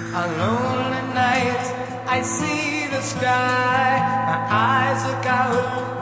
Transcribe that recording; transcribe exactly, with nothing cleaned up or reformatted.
A lonely night, I see the sky. My eyes look out